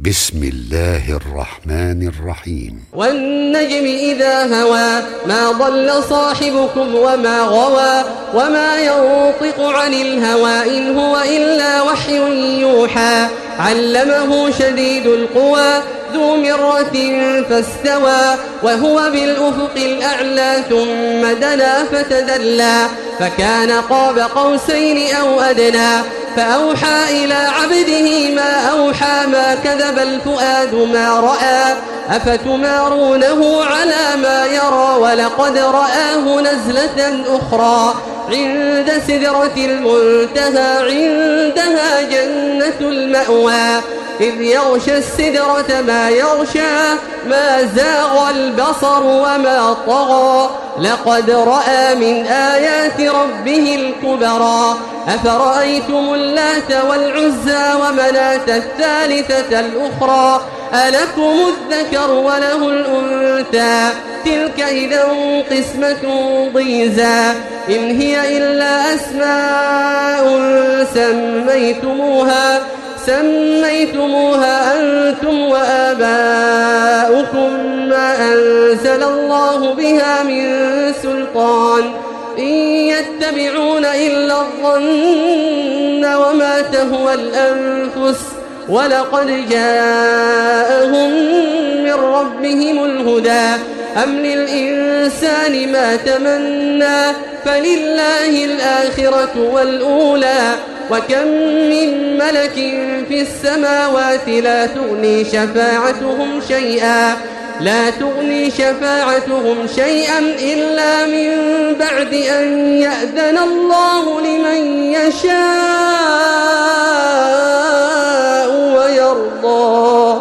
بسم الله الرحمن الرحيم. والنجم إذا هوى ما ضل صاحبكم وما غوى وما ينطق عن الهوى إن هو إلا وحي يوحى علمه شديد القوى ذو مرة فاستوى وهو بالأفق الأعلى ثم دنا فتدلى فكان قاب قوسين أو أدنى فأوحى إلى عبده ما أوحى ما كذب الفؤاد ما رأى أفتمارونه على ما يرى ولقد رآه نزلة أخرى عند سدرة المنتهى عندها جنة المأوى إذ يغشى السدرة ما يغشى ما زاغ البصر وما طغى لقد رأى من آيات ربه الكبرى أفرأيتم اللات والعزى ومناة الثالثة الأخرى ألكم الذكر وله الأنثى تلك إذا قسمة ضيزى إن هي إلا أسماء سميتموها أنتم وآباؤكم ما أنزل الله بها من سلطان إن يتبعون إلا الظن وما تهوى الأنفس ولقد جاءهم من ربهم الهدى أم للإنسان ما تمنى فلله الآخرة والأولى وكم من ملك في السماوات لا تغني شفاعتهم شيئا إلا من بعد أن يأذن الله لمن يشاء ويرضى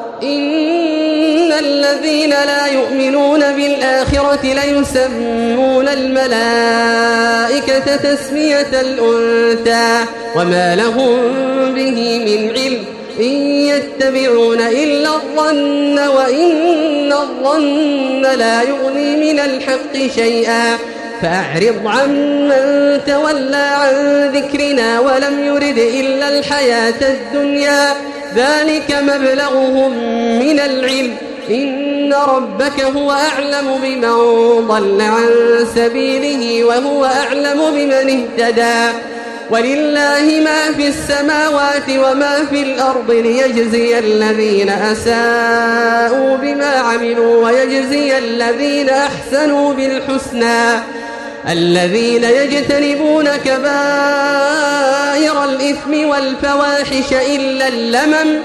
إن الذين لا يؤمنون بالآخرة ليسمون الملائكة تسمية الأنثى وما لهم به من علم إن يتبعون إلا الظن وإن الظن لا يغني من الحق شيئا فأعرض عمن تولى عن ذكرنا ولم يرد إلا الحياة الدنيا ذلك مبلغهم من العلم إن ربك هو أعلم بمن ضل عن سبيله وهو أعلم بمن اهتدى ولله ما في السماوات وما في الأرض ليجزي الذين أساءوا بما عملوا ويجزي الذين أحسنوا بالحسنى الذين يجتنبون كبائر الإثم والفواحش إلا اللمم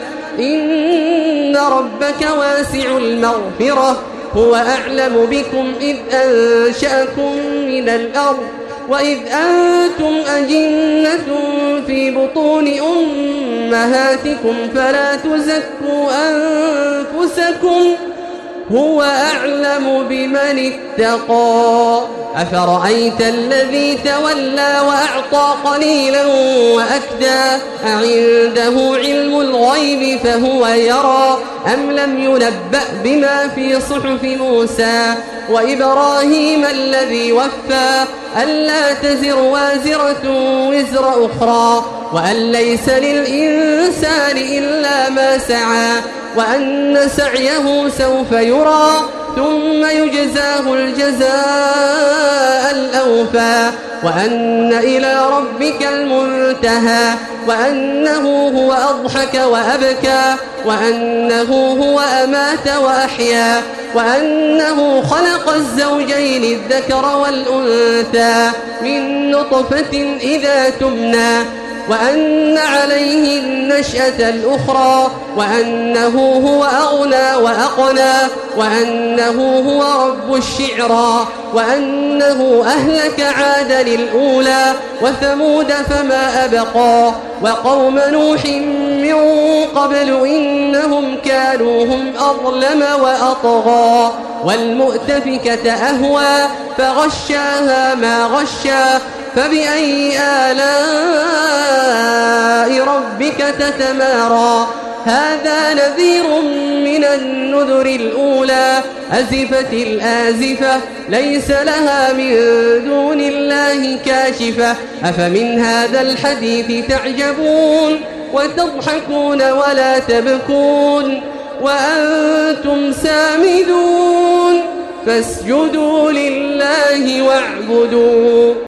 إن ربك واسع المغفرة هو أعلم بكم إذ أنشأكم من الأرض وإذ أنتم أجنة في بطون أمهاتكم فلا تزكوا أنفسكم هو أعلم بمن اتقى أفرأيت الذي تولى وأعطى قليلا وأكدى أعنده علم الغيب فهو يرى أم لم ينبأ بما في صحف موسى وإبراهيم الذي وفى ألا تزر وازرة وزر أخرى وأن ليس للإنسان إلا ما سعى وأن سعيه سوف يرى ثم يجزاه الجزاء الأوفى وأن إلى ربك المنتهى وأنه هو أضحك وأبكى وأنه هو أمات وأحيا وأنه خلق الزوجين الذكر والأنثى من نطفة إذا تمنى وأن عليه النشأة الأخرى وأنه هو أغنى وأقنى وأنه هو رب الشعرى وأنه أهلك عادا الأولى وثمود فما أبقى وقوم نوح من قبل إنهم كانوا هم أظلم وأطغى والمؤتفكة أهوى فغشاها ما غشى فبأي آلاء ربك تتمارى هذا نذير من النذر الأولى أزفت الآزفة ليس لها من دون الله كاشفة أفمن هذا الحديث تعجبون وتضحكون ولا تبكون وأنتم سامدون فاسجدوا لله واعبدوا